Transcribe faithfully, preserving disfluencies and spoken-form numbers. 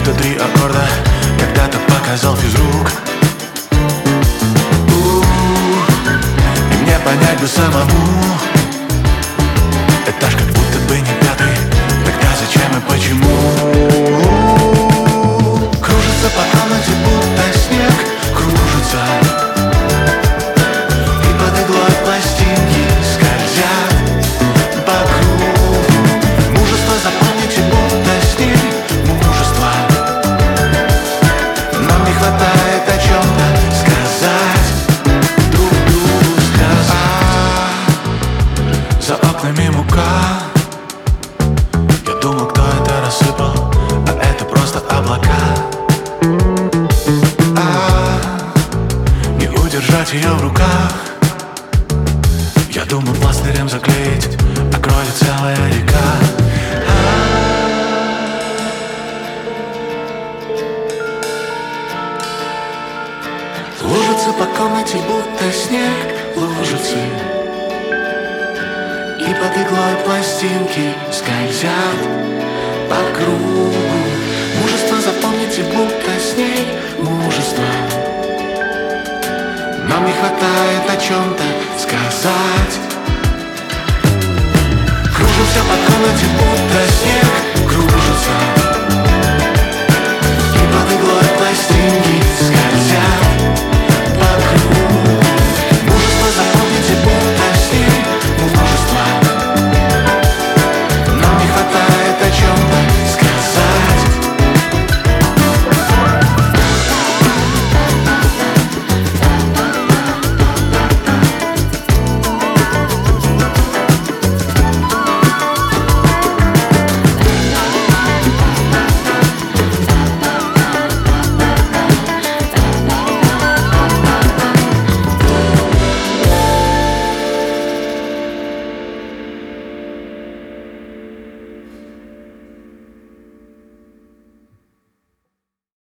будто три аккорда когда-то показал физрук. У-у-у, и мне понять бы самому. Этаж как будто бы не пятый. Тогда зачем и почему? Кружится по комнате будто снег. Кружится. И под иглой пластинки скользят по кругу. Мужество запомните будто снег. Мужество. Нам не хватает о чем-то сказать друг другу сказать. За окнами мука. Я думал, кто это рассыпал, а это просто облака. А не удержать ее в руках. Я думал пластырем заклеить, а крови целая река. Лужицы по комнате будто снег. Лужицы. И под иглой пластинки скользят по кругу. Мужество запомните будто с ней. Мужество. Нам не хватает о чем-то сказать. Кружимся по комнате будто снег.